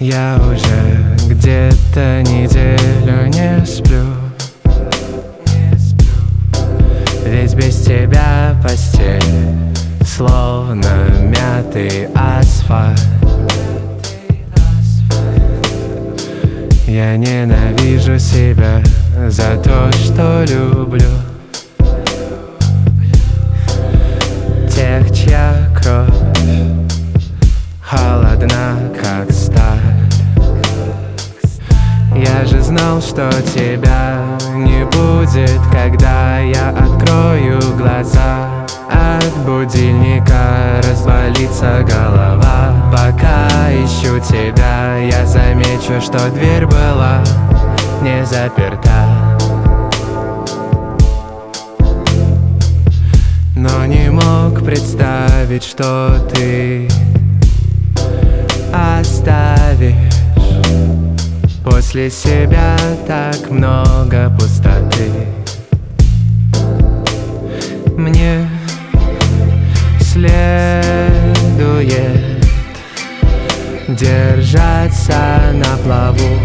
Я уже где-то неделю не сплю. Ведь без тебя постель словно мятый асфальт. Я ненавижу себя за то, что люблю тех, чья кровь холодна, как сталь. Я же знал, что тебя не будет, когда я открою глаза. От будильника разболится голова. Пока ищу тебя, я замечу, что дверь была не заперта. Но не мог представить, что ты оставишь после себя так много пустоты. Мне следует держаться на плаву,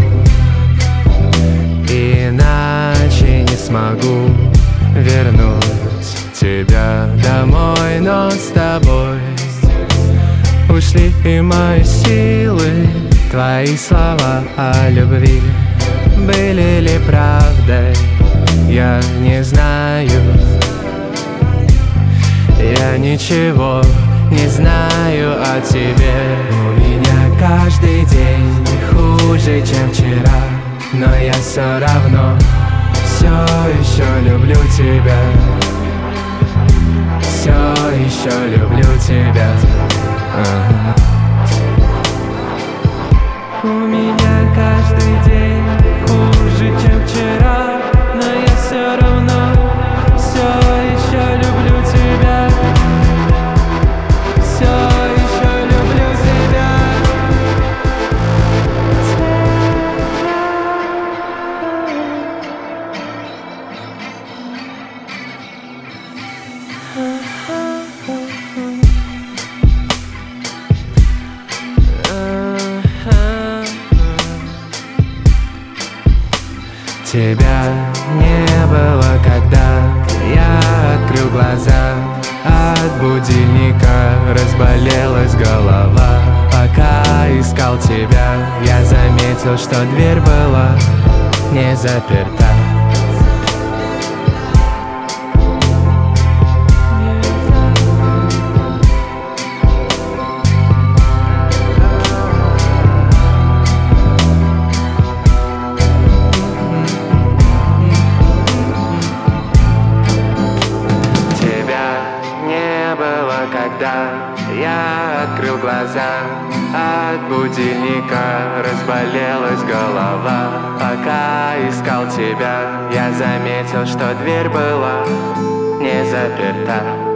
иначе не смогу вернуть тебя домой. Но с тобой ушли и мои силы. Твои слова о любви были ли правдой, я не знаю. Я ничего не знаю о тебе. У меня каждый день хуже, чем вчера, но я все равно все еще люблю тебя. Все еще люблю тебя. У меня каждый день хуже, чем вчера, но я все равно все еще люблю тебя. Все еще люблю тебя. Тебя не было, когда я открыл глаза. От будильника разболелась голова. Пока искал тебя, я заметил, что дверь была не заперта. Когда я открыл глаза, от будильника разболелась голова. Пока искал тебя, я заметил, что дверь была не заперта.